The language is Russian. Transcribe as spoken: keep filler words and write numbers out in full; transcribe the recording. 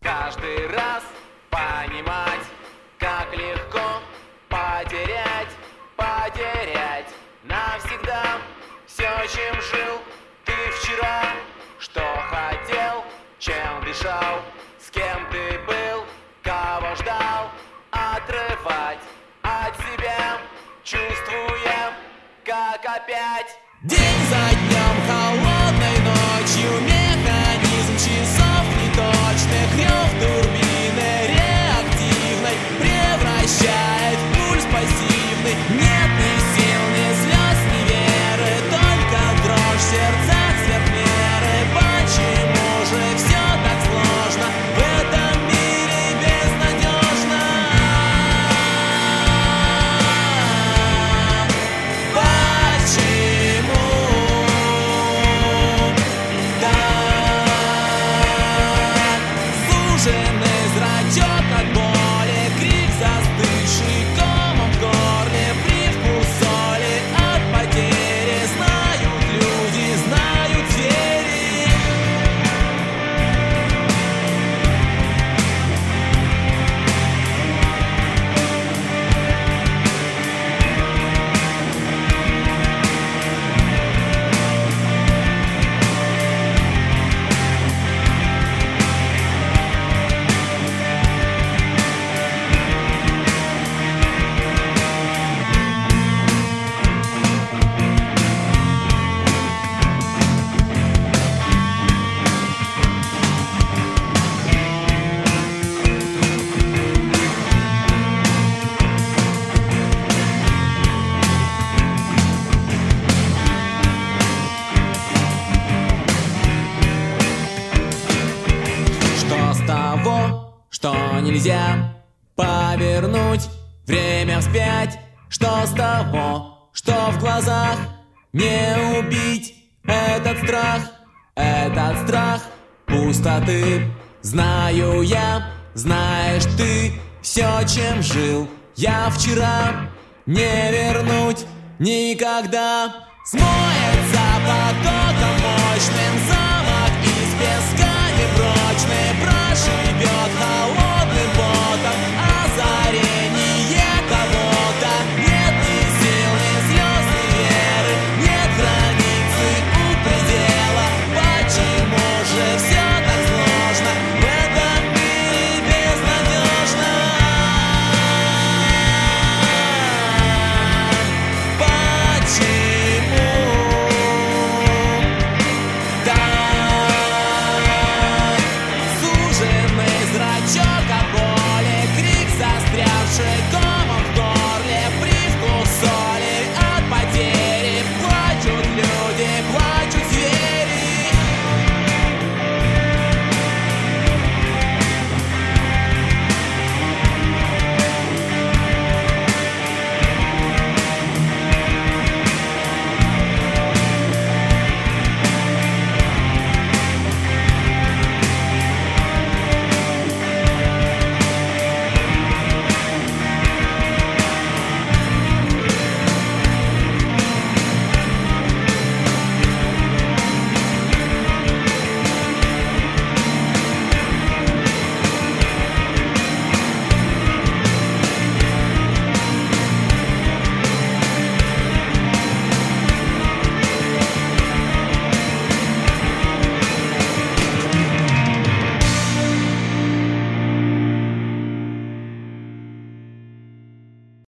Каждый раз понимать, как легко потерять, потерять навсегда все, чем жил ты вчера. Что хотел, чем дышал, с кем ты был, кого ждал, отрывать от себя, чувствуя, как опять день за днем, холодной ночью, механизм часов неточных, рев турбины реактивной превращает в пульс пассивный. Нет ни сил, ни слез, ни веры, только дрожь в сердцах сверх меры. Почему же все так сложно в этом мире безнадежно? Почему? Суженный зрачок от боли, крик застывший комом в горле, привкус соли от потери. Знают люди, знают звери. Что с того, что нельзя повернуть время вспять? Что с того, что в глазах не убить этот страх? Этот страх пустоты. Знаю я, знаешь ты, все, чем жил я вчера, не вернуть никогда. Смоется потоком мощным